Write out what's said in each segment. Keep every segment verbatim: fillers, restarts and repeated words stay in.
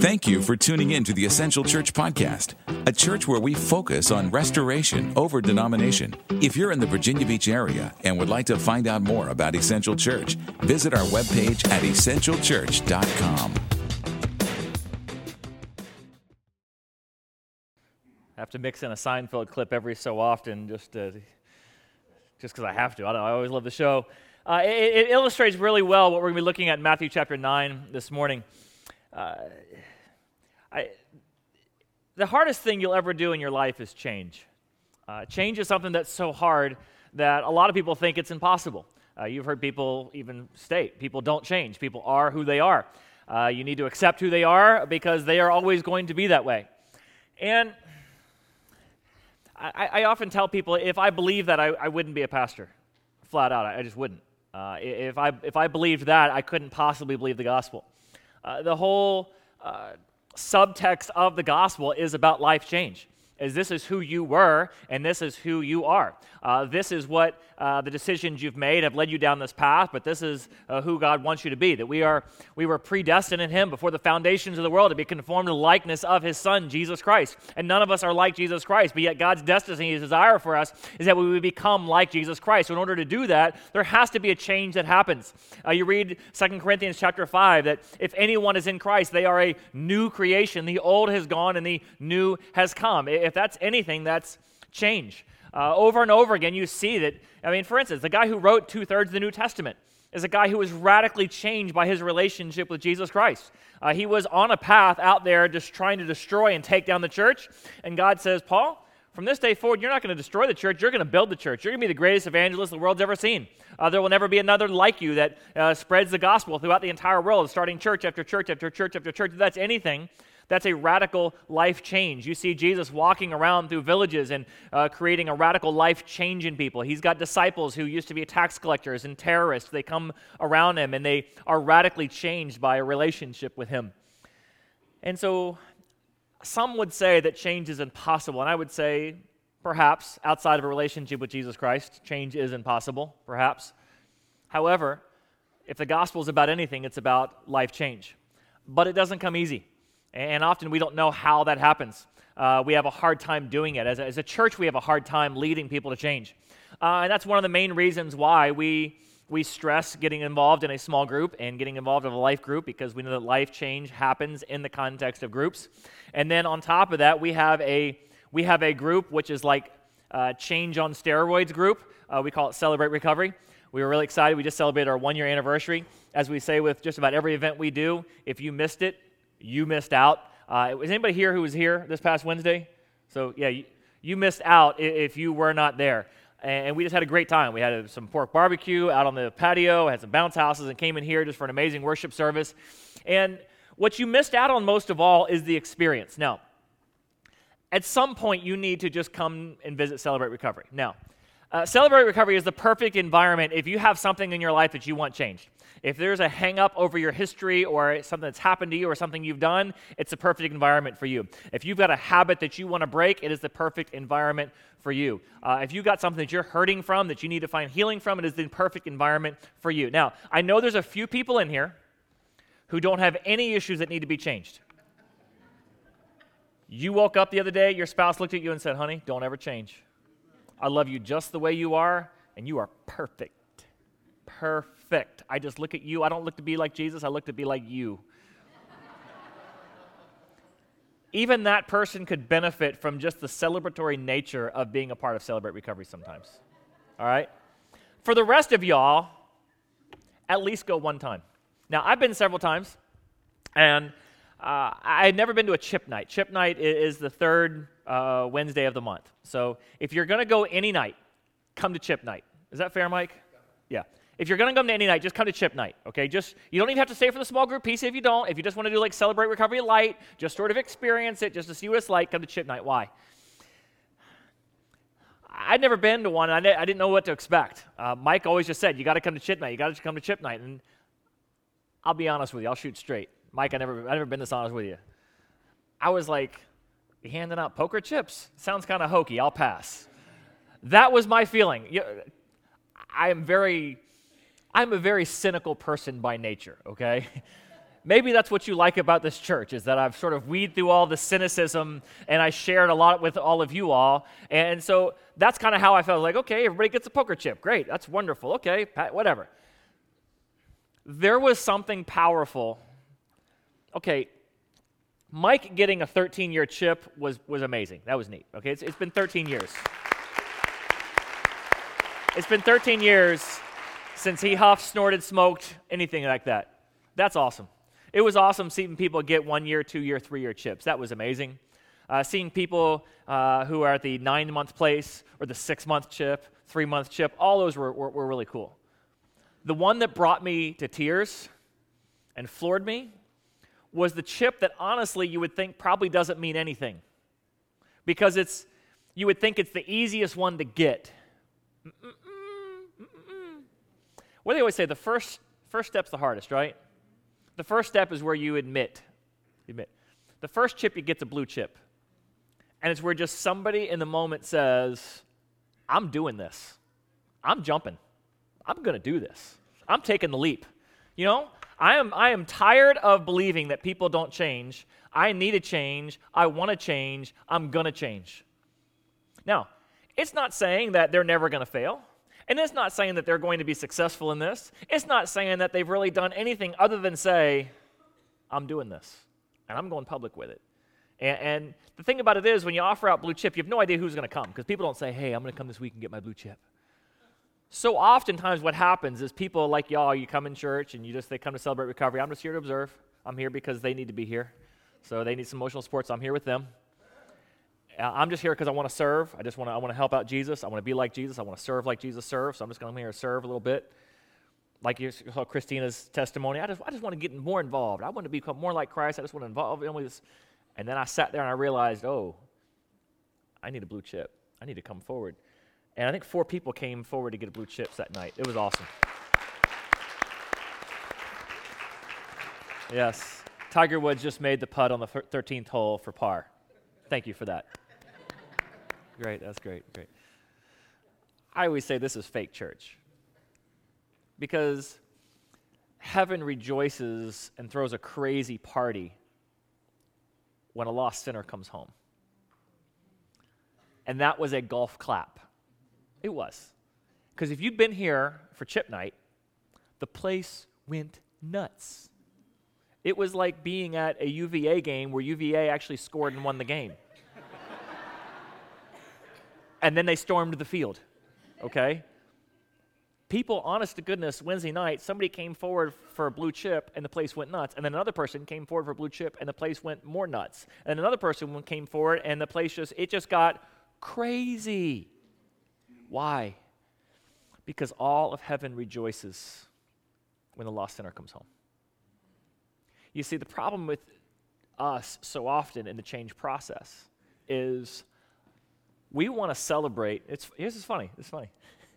Thank you for tuning in to the Essential Church Podcast, a church where we focus on restoration over denomination. If you're in the Virginia Beach area and would like to find out more about Essential Church, visit our webpage at essential church dot com. I have to mix in a Seinfeld clip every so often just to, just because I have to. I, don't, I always love the show. Uh, it, it illustrates really well what we're going to be looking at in Matthew chapter nine this morning. Uh, I, the hardest thing you'll ever do in your life is change. Uh, change is something that's so hard that a lot of people think it's impossible. Uh, you've heard people even state, people don't change. People are who they are. Uh, you need to accept who they are because they are always going to be that way. And I, I often tell people, if I believed that, I, I wouldn't be a pastor. Flat out, I, I just wouldn't. Uh, if I if I believed that, I couldn't possibly believe the gospel. Uh, the whole uh, subtext of the gospel is about life change. Is this is who you were, and this is who you are. Uh, this is what uh, the decisions you've made have led you down this path, but this is uh, who God wants you to be, that we are we were predestined in Him before the foundations of the world to be conformed to the likeness of His Son, Jesus Christ. And none of us are like Jesus Christ, but yet God's destiny, His desire for us is that we would become like Jesus Christ. So in order to do that, there has to be a change that happens. Uh, you read Second Corinthians chapter five, that if anyone is in Christ, they are a new creation. The old has gone and the new has come. If that's anything, that's change. Uh, over and over again, you see that, I mean, for instance, the guy who wrote two-thirds of the New Testament is a guy who was radically changed by his relationship with Jesus Christ. Uh, he was on a path out there just trying to destroy and take down the church, and God says, Paul, from this day forward, you're not going to destroy the church, you're going to build the church. You're going to be the greatest evangelist the world's ever seen. Uh, there will never be another like you that uh, spreads the gospel throughout the entire world, starting church after church after church after church. If that's anything, that's a radical life change. You see Jesus walking around through villages and uh, creating a radical life change in people. He's got disciples who used to be tax collectors and terrorists. They come around him and they are radically changed by a relationship with him. And so some would say that change is impossible. And I would say perhaps outside of a relationship with Jesus Christ, change is impossible, perhaps. However, if the gospel is about anything, it's about life change. But it doesn't come easy. And often we don't know how that happens. Uh, we have a hard time doing it. As a, as a church, we have a hard time leading people to change. Uh, and that's one of the main reasons why we we stress getting involved in a small group and getting involved in a life group, because we know that life change happens in the context of groups. And then on top of that, we have a we have a group which is like uh, Change on Steroids group. Uh, we call it Celebrate Recovery. We were really excited. We just celebrated our one-year anniversary. As we say with just about every event we do, if you missed it, you missed out. Uh, was anybody here who was here this past Wednesday? So yeah, you, you missed out if you were not there. And we just had a great time. We had some pork barbecue out on the patio, had some bounce houses, and came in here just for an amazing worship service. And what you missed out on most of all is the experience. Now, at some point, you need to just come and visit Celebrate Recovery. Now, uh, Celebrate Recovery is the perfect environment if you have something in your life that you want changed. If there's a hang-up over your history or something that's happened to you or something you've done, it's a perfect environment for you. If you've got a habit that you want to break, it is the perfect environment for you. Uh, if you've got something that you're hurting from, that you need to find healing from, it is the perfect environment for you. Now, I know there's a few people in here who don't have any issues that need to be changed. You woke up the other day, your spouse looked at you and said, honey, don't ever change. I love you just the way you are, and you are perfect. Perfect. I just look at you. I don't look to be like Jesus. I look to be like you. Even that person could benefit from just the celebratory nature of being a part of Celebrate Recovery sometimes. All right? For the rest of y'all, at least go one time. Now, I've been several times, and uh, I had never been to a chip night. Chip night is the third uh, Wednesday of the month. So if you're going to go any night, come to chip night. Is that fair, Mike? Yeah. If you're going to come to any night, just come to chip night, okay? Just you don't even have to stay for the small group piece if you don't. If you just want to do like Celebrate Recovery Light, just sort of experience it, just to see what it's like, come to chip night. Why? I'd never been to one, and I didn't know what to expect. Uh, Mike always just said, you got to come to chip night. You got to come to chip night. And I'll be honest with you. I'll shoot straight. Mike, I never, I never been this honest with you. I was like, you handing out poker chips? Sounds kind of hokey. I'll pass. That was my feeling. I am very, I'm a very cynical person by nature, okay? maybe that's what you like about this church, is that I've sort of weeded through all the cynicism and I shared a lot with all of you all. And so that's kind of how I felt. Like, okay, everybody gets a poker chip. Great, that's wonderful. Okay, whatever. There was something powerful. Okay, Mike getting a thirteen-year chip was, was amazing. That was neat. Okay, it's, it's been thirteen years. It's been thirteen years since he huffed, snorted, smoked, anything like that. That's awesome. It was awesome seeing people get one-year, two-year, three-year chips. That was amazing. Uh, seeing people uh, who are at the nine-month place or the six-month chip, three-month chip, all those were, were, were really cool. The one that brought me to tears and floored me was the chip that honestly you would think probably doesn't mean anything, because it's you would think it's the easiest one to get. Mm-mm, mm-mm. What do they always say? The first first step's the hardest, right? The first step is where you admit. admit. The first chip you get's a blue chip. And it's where just somebody in the moment says, I'm doing this. I'm jumping. I'm going to do this. I'm taking the leap. You know, I am I am tired of believing that people don't change. I need a change. I want to change. I'm going to change. Now, it's not saying that they're never going to fail. And it's not saying that they're going to be successful in this. It's not saying that they've really done anything other than say, I'm doing this, and I'm going public with it. And, and the thing about it is, when you offer out blue chip, you have no idea who's going to come, because people don't say, hey, I'm going to come this week and get my blue chip. So oftentimes what happens is people like y'all, you come in church, and you just they come to Celebrate Recovery. I'm just here to observe. I'm here because they need to be here. So they need some emotional support, so I'm here with them. I'm just here because I want to serve. I just want to I want to help out Jesus. I want to be like Jesus. I want to serve like Jesus serves. So I'm just going to come here and serve a little bit. Like you saw Christina's testimony, I just I just want to get more involved. I want to become more like Christ. I just want to involve in with this. And then I sat there and I realized, oh, I need a blue chip. I need to come forward. And I think four people came forward to get a blue chips that night. It was awesome. Yes. Tiger Woods just made the putt on the thirteenth hole for par. Thank you for that. Great, that's great, great. I always say this is fake church, because heaven rejoices and throws a crazy party when a lost sinner comes home. And that was a golf clap. It was. Because if you'd been here for chip night, the place went nuts. It was like being at a U V A game where U V A actually scored and won the game. And then they stormed the field, okay? People, honest to goodness, Wednesday night, somebody came forward for a blue chip and the place went nuts. And then another person came forward for a blue chip and the place went more nuts. And another person came forward and the place just, it just got crazy. Why? Because all of heaven rejoices when the lost sinner comes home. You see, the problem with us so often in the change process is we want to celebrate. It's here's what's funny. It's funny.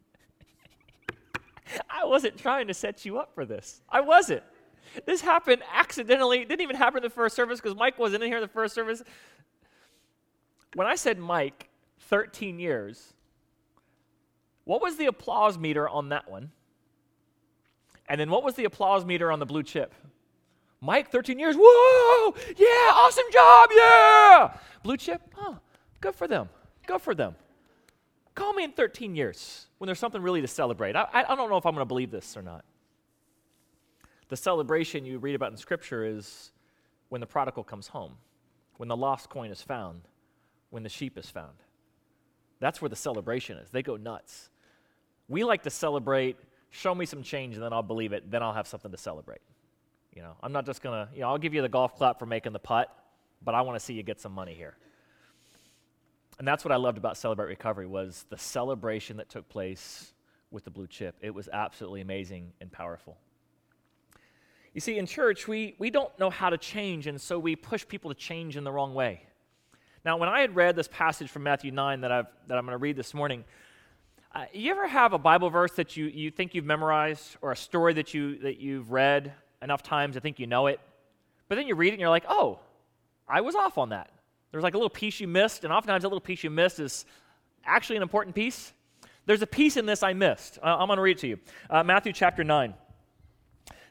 I wasn't trying to set you up for this. I wasn't. This happened accidentally. It didn't even happen in the first service because Mike wasn't in here in the first service. When I said Mike, thirteen years, what was the applause meter on that one? And then what was the applause meter on the blue chip? Mike, thirteen years, whoa, yeah, awesome job, yeah. Blue chip, oh, good for them, good for them. Call me in thirteen years when there's something really to celebrate. I, I don't know if I'm going to believe this or not. The celebration you read about in Scripture is when the prodigal comes home, when the lost coin is found, when the sheep is found. That's where the celebration is. They go nuts. We like to celebrate, show me some change, and then I'll believe it, then I'll have something to celebrate. You know, I'm not just going to, you know, I'll give you the golf clap for making the putt, but I want to see you get some money here. And that's what I loved about Celebrate Recovery was the celebration that took place with the blue chip. It was absolutely amazing and powerful. You see, in church, we, we don't know how to change, and so we push people to change in the wrong way. Now, when I had read this passage from Matthew nine that, I've, that I'm going to read this morning, uh, you ever have a Bible verse that you, you think you've memorized or a story that, you, that you've read enough times to think you know it, but then you read it and you're like, oh, I was off on that. There's like a little piece you missed, and oftentimes that little piece you missed is actually an important piece. There's a piece in this I missed. Uh, I'm going to read it to you. Uh, Matthew chapter nine.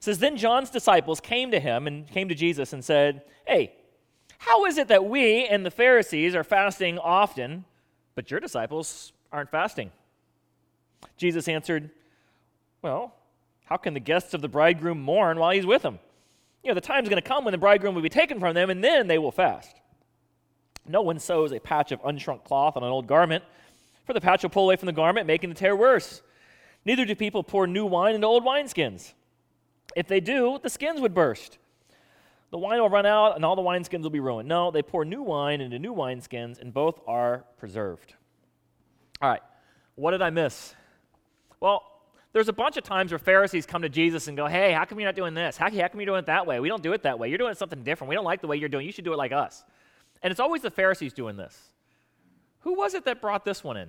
says, then John's disciples came to him and came to Jesus and said, hey, how is it that we and the Pharisees are fasting often, but your disciples aren't fasting? Jesus answered, well, how can the guests of the bridegroom mourn while he's with them? You know, the time's going to come when the bridegroom will be taken from them, and then they will fast. No one sews a patch of unshrunk cloth on an old garment, for the patch will pull away from the garment, making the tear worse. Neither do people pour new wine into old wineskins. If they do, the skins would burst. The wine will run out, and all the wineskins will be ruined. No, they pour new wine into new wineskins, and both are preserved. All right, what did I miss? Well, there's a bunch of times where Pharisees come to Jesus and go, hey, how come you're not doing this? How, how come you're doing it that way? We don't do it that way. You're doing something different. We don't like the way you're doing it. You should do it like us. And it's always the Pharisees doing this. Who was it that brought this one in?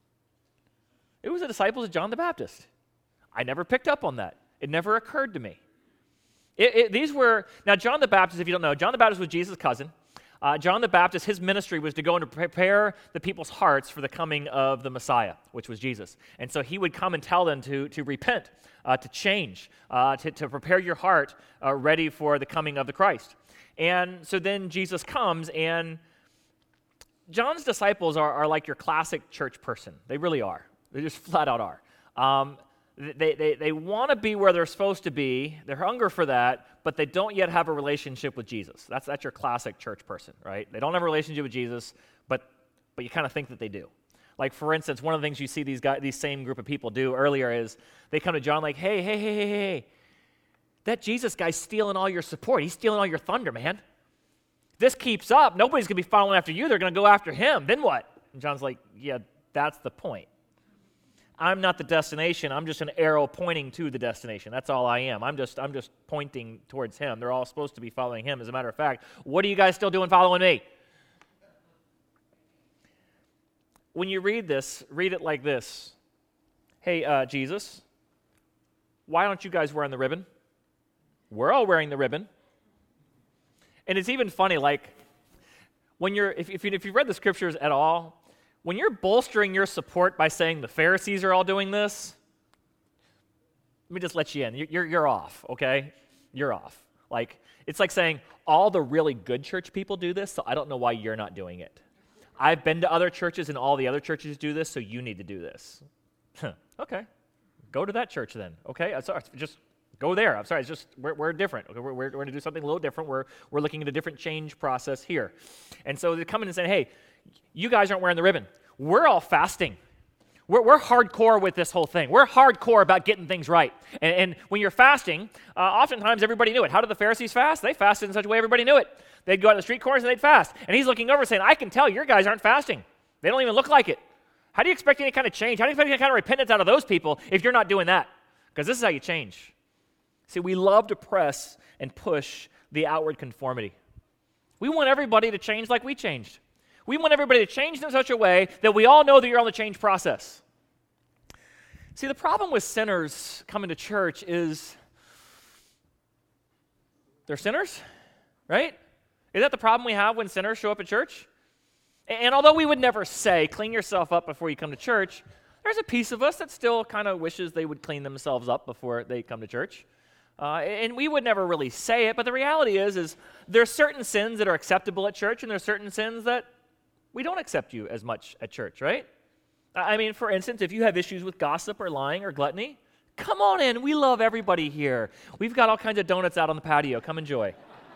It was the disciples of John the Baptist. I never picked up on that. It never occurred to me. It, it, these were, now John the Baptist, if you don't know, John the Baptist was Jesus' cousin. Uh, John the Baptist, his ministry was to go and to prepare the people's hearts for the coming of the Messiah, which was Jesus. And so he would come and tell them to, to repent, uh, to change, uh, to, to prepare your heart uh, ready for the coming of the Christ. And so then Jesus comes, and John's disciples are, are like your classic church person. They really are. They just flat out are. Um, they they, they want to be where they're supposed to be. They're hungry for that, but they don't yet have a relationship with Jesus. That's that's your classic church person, right? They don't have a relationship with Jesus, but but you kind of think that they do. Like, for instance, one of the things you see these guys, these same group of people do earlier is they come to John like, hey, hey, hey, hey, hey, that Jesus guy's stealing all your support. He's stealing all your thunder, man. This keeps up. Nobody's going to be following after you. They're going to go after him. Then what? And John's like, yeah, that's the point. I'm not the destination. I'm just an arrow pointing to the destination. That's all I am. I'm just I'm just pointing towards him. They're all supposed to be following him. As a matter of fact, what are you guys still doing following me? When you read this, read it like this. Hey, uh, Jesus, why aren't you guys wearing the ribbon? We're all wearing the ribbon. And it's even funny, like, when you're, if, if, you, if you've read the scriptures at all, when you're bolstering your support by saying the Pharisees are all doing this, let me just let you in. You're, you're off, okay? You're off. Like, it's like saying all the really good church people do this, so I don't know why you're not doing it. I've been to other churches, and all the other churches do this, so you need to do this. Okay. Go to that church then, okay? I'm sorry, just go there. I'm sorry, it's just, we're, we're different. Okay? We're, we're, we're going to do something a little different. We're, we're looking at a different change process here. And so they're coming and saying, hey, you guys aren't wearing the ribbon. We're all fasting. We're, we're hardcore with this whole thing. We're hardcore about getting things right. And, and when you're fasting, uh, oftentimes everybody knew it. How did the Pharisees fast? They fasted in such a way everybody knew it. They'd go out to the street corners and they'd fast. And he's looking over saying, I can tell your guys aren't fasting. They don't even look like it. How do you expect any kind of change? How do you expect any kind of repentance out of those people if you're not doing that? Because this is how you change. See, we love to press and push the outward conformity. We want everybody to change like we changed. We want everybody to change in such a way that we all know that you're on the change process. See, the problem with sinners coming to church is they're sinners, right? Is that the problem we have when sinners show up at church? And although we would never say, clean yourself up before you come to church, there's a piece of us that still kind of wishes they would clean themselves up before they come to church. Uh, and we would never really say it, but the reality is, is there's certain sins that are acceptable at church, and there's certain sins that we don't accept you as much at church, right? I mean, for instance, if you have issues with gossip or lying or gluttony, come on in. We love everybody here. We've got all kinds of donuts out on the patio. Come enjoy.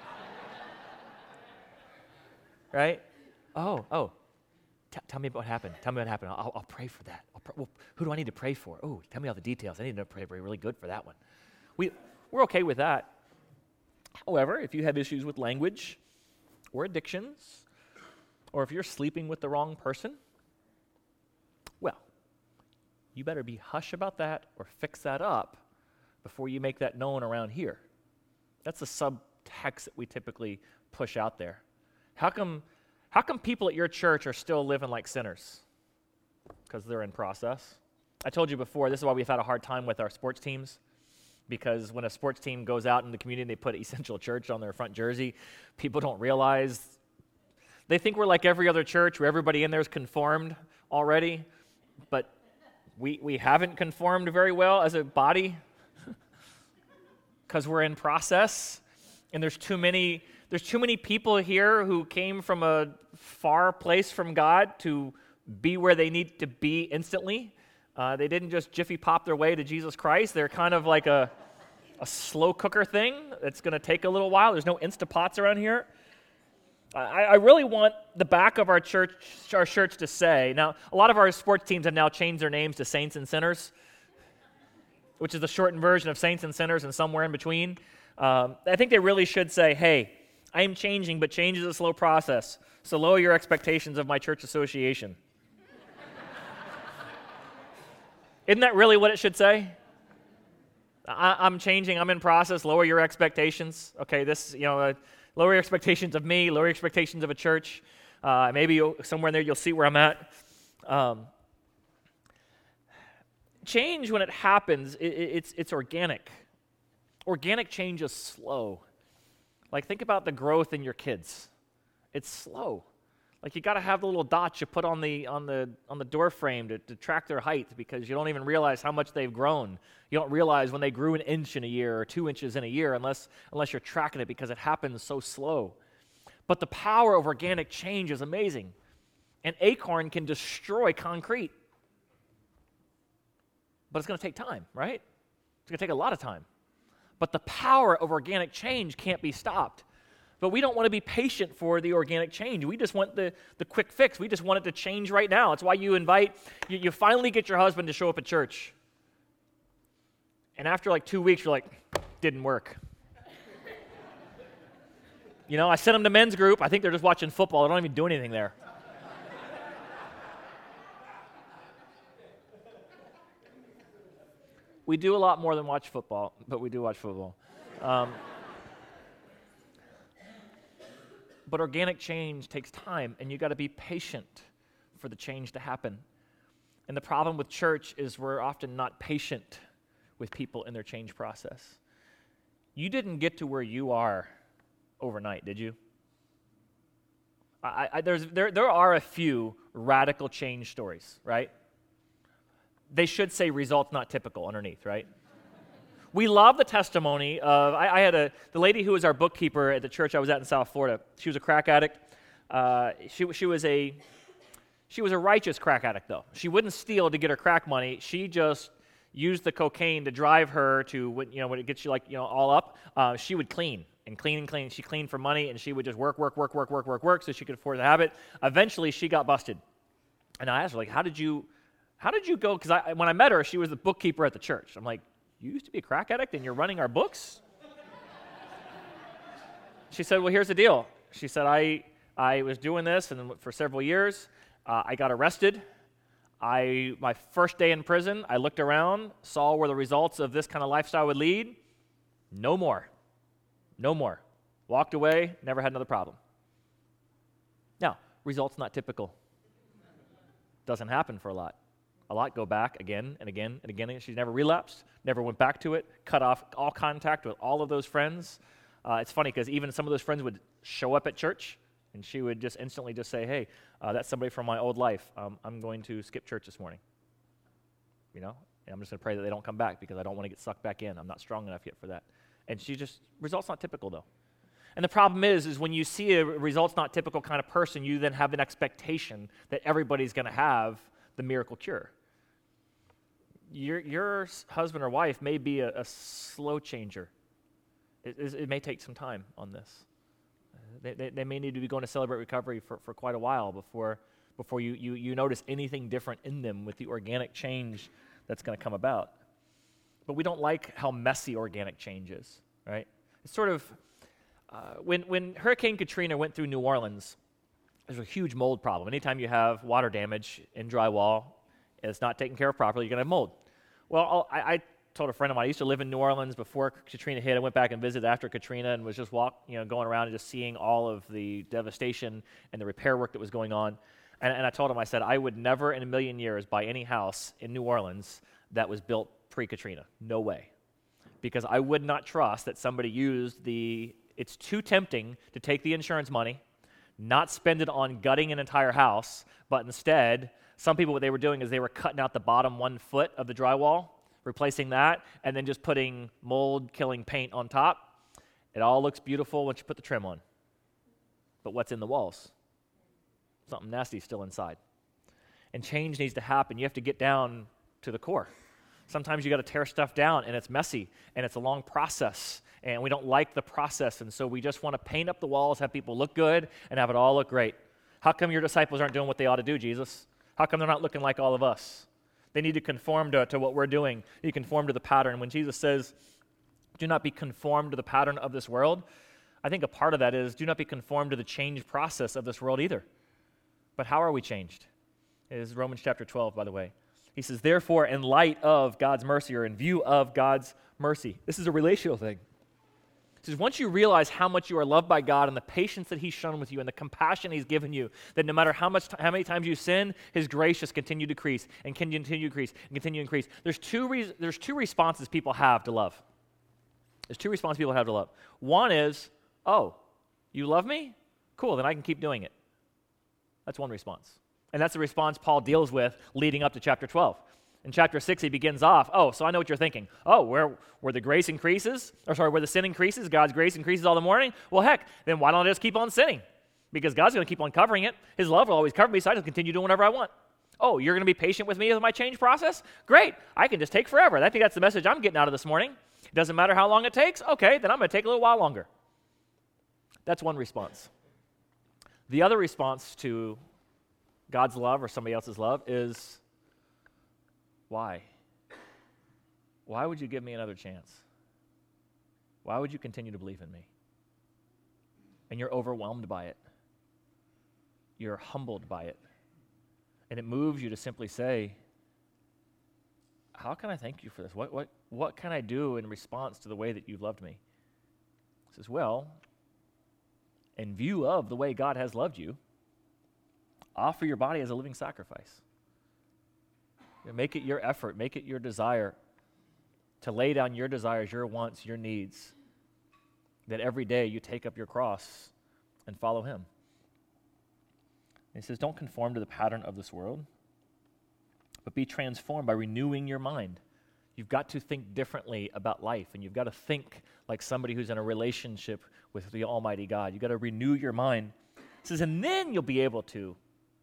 Right? Oh, oh. T- tell me what happened. Tell me what happened. I'll, I'll pray for that. I'll pr- well, who do I need to pray for? Oh, tell me all the details. I need to pray really good for that one. We, we're okay with that. However, if you have issues with language or addictions, or if you're sleeping with the wrong person, well, you better be hush about that or fix that up before you make that known around here. That's the subtext that we typically push out there. How come, how come people at your church are still living like sinners? Because they're in process. I told you before, this is why we've had a hard time with our sports teams, because when a sports team goes out in the community and they put Essential Church on their front jersey, people don't realize, they think we're like every other church where everybody in there is conformed already, but we we haven't conformed very well as a body. because we're in process, and there's too many there's too many people here who came from a far place from God to be where they need to be instantly. Uh, they didn't just jiffy pop their way to Jesus Christ. They're kind of like a a slow cooker thing that's going to take a little while. There's no Instapots around here. I, I really want the back of our church, our church to say, now, a lot of our sports teams have now changed their names to Saints and Sinners, which is the shortened version of Saints and Sinners and somewhere in between. Um, I think they really should say, hey, I am changing, but change is a slow process, so lower your expectations of my church association. Isn't that really what it should say? I, I'm changing, I'm in process, lower your expectations. Okay, this, you know, uh, lower your expectations of me, lower your expectations of a church. Uh, maybe you'll, somewhere in there you'll see where I'm at. Um, change, when it happens, it, it's, it's organic. Organic change is slow. Like, think about the growth in your kids. It's slow. Like, you got to have the little dots you put on the on the on the door frame to, to track their height, because you don't even realize how much they've grown. You don't realize when they grew an inch in a year or two inches in a year unless unless you're tracking it, because it happens so slow. But the power of organic change is amazing. An acorn can destroy concrete. But it's going to take time, right? It's going to take a lot of time. But the power of organic change can't be stopped. But we don't want to be patient for the organic change. We just want the, the quick fix. We just want it to change right now. It's why you invite, you, you finally get your husband to show up at church. And after like two weeks, you're like, didn't work. You know, I sent him to men's group. I think they're just watching football. They don't even do anything there. We do a lot more than watch football, but we do watch football. Um, But organic change takes time, and you got to be patient for the change to happen. And the problem with church is we're often not patient with people in their change process. You didn't get to where you are overnight, did you? I, I, there's, there, there are a few radical change stories, right? They should say results not typical underneath, right? We love the testimony of, I, I had a, the lady who was our bookkeeper at the church I was at in South Florida. She was a crack addict. Uh, she, she was a, she was a righteous crack addict, though. She wouldn't steal to get her crack money. She just used the cocaine to drive her to, you know, when it gets you like, you know, all up, uh, she would clean and clean and clean. She cleaned for money, and she would just work, work, work, work, work, work, work, so she could afford to have it. Eventually, she got busted. And I asked her, like, how did you, how did you go? Because I, when I met her, she was the bookkeeper at the church. I'm like, you used to be a crack addict and you're running our books? She said, well, here's the deal. She said, I I was doing this and for several years. Uh, I got arrested. I my first day in prison, I looked around, saw where the results of this kind of lifestyle would lead. No more. No more. Walked away, never had another problem. Now, results not typical. Doesn't happen for a lot. A lot go back again and again and again. She never relapsed, never went back to it, cut off all contact with all of those friends. Uh, it's funny because even some of those friends would show up at church, and she would just instantly just say, hey, uh, that's somebody from my old life. Um, I'm going to skip church this morning. You know, and I'm just going to pray that they don't come back because I don't want to get sucked back in. I'm not strong enough yet for that. And she just, results not typical, though. And the problem is, is when you see a results not typical kind of person, you then have an expectation that everybody's going to have the miracle cure. Your, your husband or wife may be a, a slow changer. It, it may take some time on this. They, they, they may need to be going to Celebrate Recovery for, for quite a while before, before you, you, you notice anything different in them with the organic change that's going to come about. But we don't like how messy organic change is, right? It's sort of, uh, when, when Hurricane Katrina went through New Orleans, there's a huge mold problem. Anytime you have water damage in drywall, and it's not taken care of properly, you're going to have mold. Well, I, I told a friend of mine, I used to live in New Orleans before Katrina hit. I went back and visited after Katrina and was just walk, you know, going around and just seeing all of the devastation and the repair work that was going on. And, and I told him, I said, I would never in a million years buy any house in New Orleans that was built pre-Katrina. No way. Because I would not trust that somebody used the, it's too tempting to take the insurance money, not spend it on gutting an entire house, but instead, some people, what they were doing is they were cutting out the bottom one foot of the drywall, replacing that, and then just putting mold-killing paint on top. It all looks beautiful once you put the trim on. But what's in the walls? Something nasty still inside. And change needs to happen. You have to get down to the core. Sometimes you got to tear stuff down, and it's messy, and it's a long process, and we don't like the process, and so we just want to paint up the walls, have people look good, and have it all look great. How come your disciples aren't doing what they ought to do, Jesus? How come they're not looking like all of us? They need to conform to, to what we're doing. They need to conform to the pattern. When Jesus says, do not be conformed to the pattern of this world, I think a part of that is do not be conformed to the change process of this world either. But how are we changed? It is Romans chapter twelve, by the way. He says, therefore, in light of God's mercy, or in view of God's mercy. This is a relational thing. He says, once you realize how much you are loved by God and the patience that he's shown with you and the compassion he's given you, that no matter how much, t- how many times you sin, his grace just continue to increase and continue to increase and continue to increase. There's two, re- there's two responses people have to love. There's two responses people have to love. One is, oh, you love me? Cool, then I can keep doing it. That's one response. And that's the response Paul deals with leading up to chapter twelve. In chapter six, he begins off, oh, so I know what you're thinking. Oh, where, where the grace increases, or sorry, where the sin increases, God's grace increases all the morning? Well, heck, then why don't I just keep on sinning? Because God's going to keep on covering it. His love will always cover me, so I just continue doing whatever I want. Oh, you're going to be patient with me with my change process? Great. I can just take forever. I think that's the message I'm getting out of this morning. It doesn't matter how long it takes. Okay, then I'm going to take a little while longer. That's one response. The other response to God's love or somebody else's love is, why? Why would you give me another chance? Why would you continue to believe in me? And you're overwhelmed by it. You're humbled by it. And it moves you to simply say, how can I thank you for this? What, what, what can I do in response to the way that you've loved me? He says, well, in view of the way God has loved you, offer your body as a living sacrifice. You know, make it your effort, make it your desire to lay down your desires, your wants, your needs, that every day you take up your cross and follow him. And he says, don't conform to the pattern of this world, but be transformed by renewing your mind. You've got to think differently about life, and you've got to think like somebody who's in a relationship with the Almighty God. You've got to renew your mind. He says, and then you'll be able to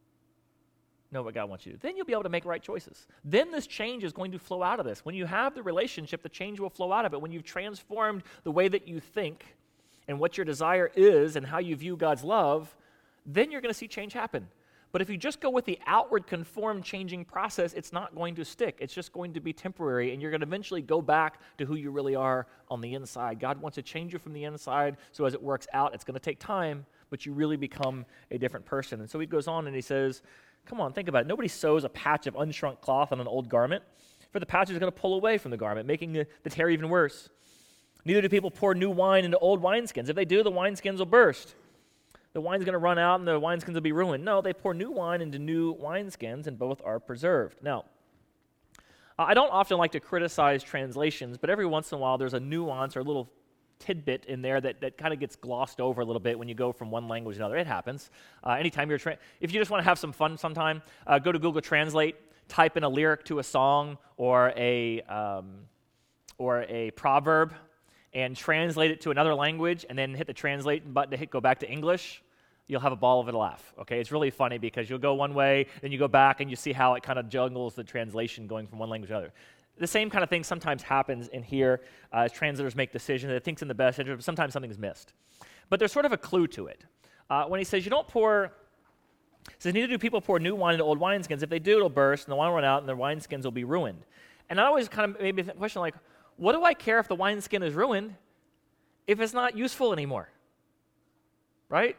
know what God wants you to do. Then you'll be able to make right choices. Then this change is going to flow out of this. When you have the relationship, the change will flow out of it. When you've transformed the way that you think and what your desire is and how you view God's love, then you're going to see change happen. But if you just go with the outward conformed changing process, it's not going to stick. It's just going to be temporary, and you're going to eventually go back to who you really are on the inside. God wants to change you from the inside, so as it works out, it's going to take time, but you really become a different person. And so he goes on and he says, come on, think about it. Nobody sews a patch of unshrunk cloth on an old garment, for the patch is going to pull away from the garment, making the, the tear even worse. Neither do people pour new wine into old wineskins. If they do, the wineskins will burst. The wine's going to run out and the wineskins will be ruined. No, they pour new wine into new wineskins, and both are preserved. Now, I don't often like to criticize translations, but every once in a while there's a nuance or a little tidbit in there that, that kind of gets glossed over a little bit when you go from one language to another. It happens. Uh, anytime you're, tra- if you just want to have some fun sometime, uh, go to Google Translate, type in a lyric to a song or a um, or a proverb, and translate it to another language, and then hit the translate button to hit go back to English. You'll have a ball of a laugh, okay? It's really funny because you'll go one way, then you go back, and you see how it kind of juggles the translation going from one language to another. The same kind of thing sometimes happens in here uh, as translators make decisions. It thinks in the best interest, but sometimes something is missed. But there's sort of a clue to it. Uh, when he says you don't pour, he says, neither do people pour new wine into old wineskins. If they do, it'll burst, and the wine will run out, and their wineskins will be ruined. And I always kind of maybe question like, what do I care if the wineskin is ruined if it's not useful anymore? Right?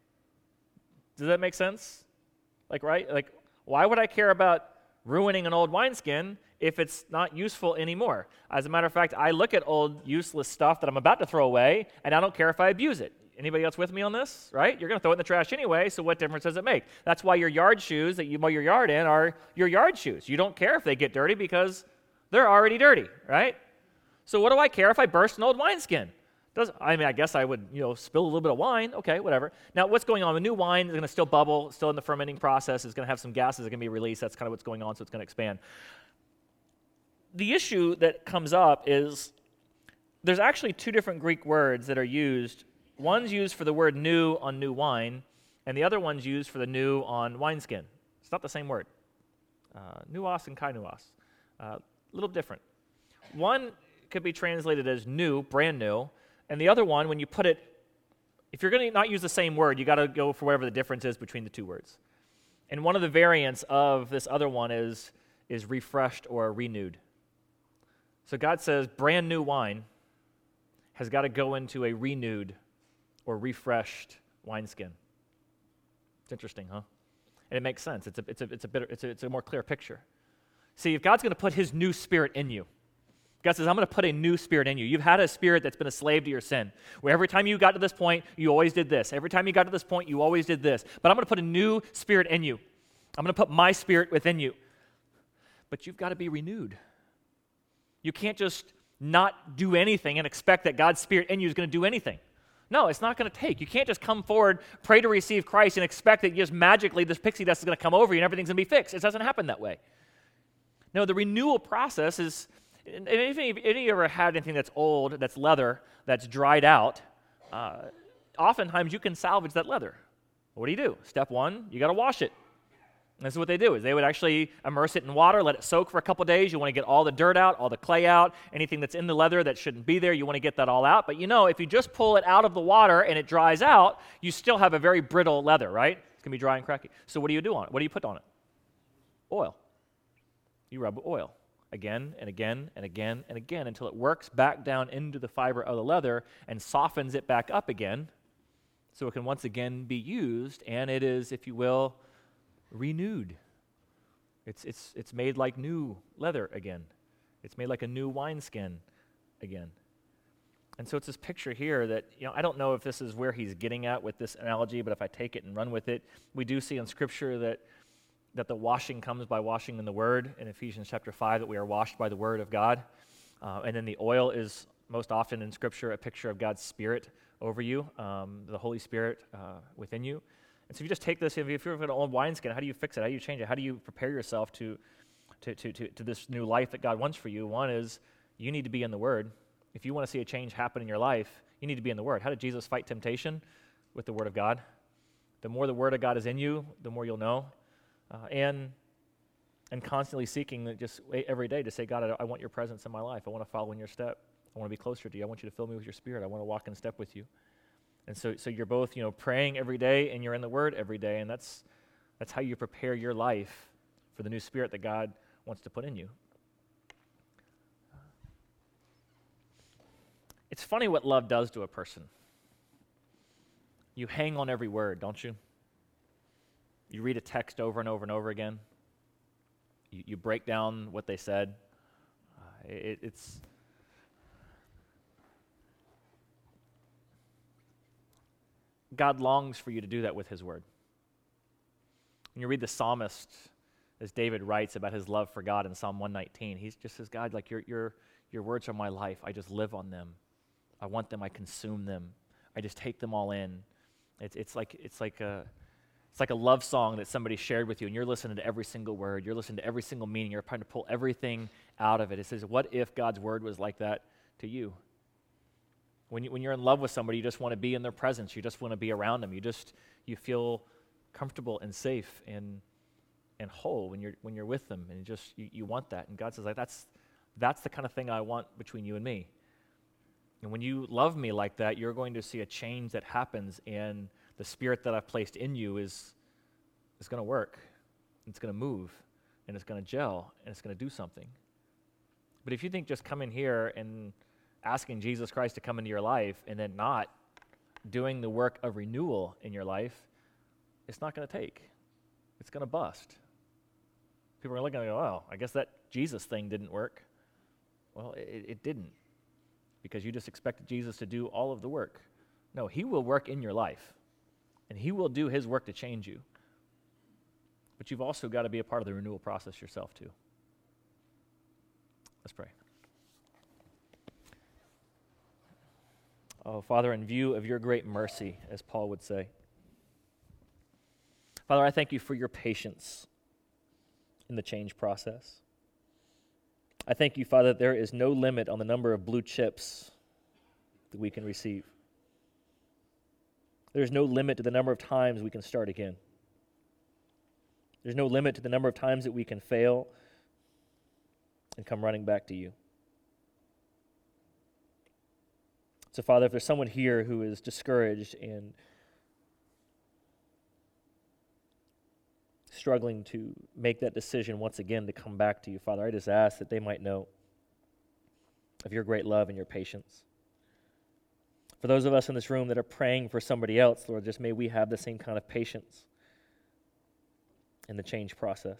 Does that make sense? Like, right? Like, why would I care about ruining an old wineskin if it's not useful anymore? As a matter of fact, I look at old useless stuff that I'm about to throw away, and I don't care if I abuse it. Anybody else with me on this? Right? You're going to throw it in the trash anyway, so what difference does it make? That's why your yard shoes that you mow your yard in are your yard shoes. You don't care if they get dirty because they're already dirty, right? So what do I care if I burst an old wineskin? Does, I mean, I guess I would, you know, spill a little bit of wine. Okay, whatever. Now, what's going on? The new wine is going to still bubble, still in the fermenting process. It's going to have some gases that are going to be released. That's kind of what's going on, so it's going to expand. the issue that comes up is there's actually two different Greek words that are used. One's used for the word new on new wine, and the other one's used for the new on wineskin. It's not the same word. Uh, nuos and kainuos. A uh, little different. One could be translated as new, brand new, and the other one, when you put it, if you're going to not use the same word, you got to go for whatever the difference is between the two words. And one of the variants of this other one is, is refreshed or renewed. So God says brand new wine has got to go into a renewed or refreshed wineskin. It's interesting, huh? And it makes sense. It's a, it's a, it's a, better, it's a, it's a more clear picture. See, if God's going to put his new spirit in you, God says, I'm going to put a new spirit in you. You've had a spirit that's been a slave to your sin, where every time you got to this point, you always did this. Every time you got to this point, you always did this. But I'm going to put a new spirit in you. I'm going to put my spirit within you. But you've got to be renewed. You can't just not do anything and expect that God's spirit in you is going to do anything. No, it's not going to take. You can't just come forward, pray to receive Christ, and expect that just magically this pixie dust is going to come over you and everything's going to be fixed. It doesn't happen that way. No, the renewal process is... And if any, if any of you ever had anything that's old, that's leather, that's dried out, uh, oftentimes you can salvage that leather. What do you do? Step one, you got to wash it. And this is what they do, is they would actually immerse it in water, let it soak for a couple days. You want to get all the dirt out, all the clay out, anything that's in the leather that shouldn't be there, you want to get that all out. But you know, if you just pull it out of the water and it dries out, you still have a very brittle leather, right? It's going to be dry and cracky. So what do you do on it? What do you put on it? Oil. You rub oil. Again and again and again and again until it works back down into the fiber of the leather and softens it back up again so it can once again be used, and it is, if you will, renewed. It's, it's, it's made like new leather again. It's made like a new wineskin again. And so it's this picture here that, you know, I don't know if this is where he's getting at with this analogy, but if I take it and run with it, we do see in Scripture that that the washing comes by washing in the Word, in Ephesians chapter five, that we are washed by the Word of God. Uh, and then the oil is most often in Scripture a picture of God's Spirit over you, um, the Holy Spirit uh, within you. And so if you just take this, if you're an old wineskin, how do you fix it? How do you change it? How do you prepare yourself to, to, to, to, to this new life that God wants for you? One is you need to be in the Word. If you want to see a change happen in your life, you need to be in the Word. How did Jesus fight temptation? With the Word of God. The more the Word of God is in you, the more you'll know. Uh, and and constantly seeking just every day to say, God, I, I want your presence in my life. I want to follow in your step. I want to be closer to you. I want you to fill me with your Spirit. I want to walk in step with you. And so so you're both, you know, praying every day and you're in the Word every day, and that's that's how you prepare your life for the new Spirit that God wants to put in you. It's funny what love does to a person. You hang on every word, don't you? You read a text over and over and over again. You, you break down what they said. Uh, it, it's God longs for you to do that with his Word. When you read the psalmist, as David writes about his love for God in Psalm one nineteen, he just says, God, like your your your words are my life. I just live on them. I want them. I consume them. I just take them all in. It's it's like it's like a It's like a love song that somebody shared with you, and you're listening to every single word. You're listening to every single meaning. You're trying to pull everything out of it. It says, what if God's Word was like that to you? When, you, when you're in love with somebody, you just want to be in their presence. You just want to be around them. You just, you feel comfortable and safe and and whole when you're when you're with them, and you just, you, you want that. And God says, like, that's, that's the kind of thing I want between you and me. And when you love me like that, you're going to see a change that happens, and the Spirit that I've placed in you is, is going to work. It's going to move, and it's going to gel, and it's going to do something. But if you think just coming here and asking Jesus Christ to come into your life and then not doing the work of renewal in your life, it's not going to take. It's going to bust. People are looking and go, oh, I guess that Jesus thing didn't work. Well, it, it didn't, because you just expected Jesus to do all of the work. No, he will work in your life. And he will do his work to change you. But you've also got to be a part of the renewal process yourself too. Let's pray. Oh, Father, in view of your great mercy, as Paul would say, Father, I thank you for your patience in the change process. I thank you, Father, that there is no limit on the number of blue chips that we can receive. There's no limit to the number of times we can start again. There's no limit to the number of times that we can fail and come running back to you. So, Father, if there's someone here who is discouraged and struggling to make that decision once again to come back to you, Father, I just ask that they might know of your great love and your patience. For those of us in this room that are praying for somebody else, Lord, just may we have the same kind of patience in the change process.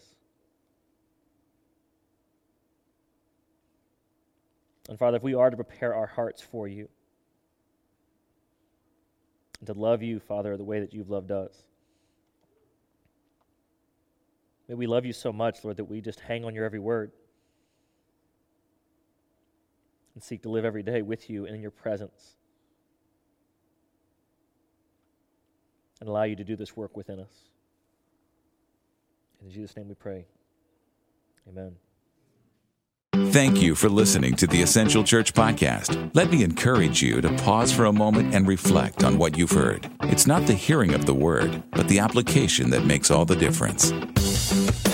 And Father, if we are to prepare our hearts for you, and to love you, Father, the way that you've loved us, may we love you so much, Lord, that we just hang on your every word and seek to live every day with you and in your presence and allow you to do this work within us. In Jesus' name we pray. Amen. Thank you for listening to the Essential Church Podcast. Let me encourage you to pause for a moment and reflect on what you've heard. It's not the hearing of the word, but the application that makes all the difference.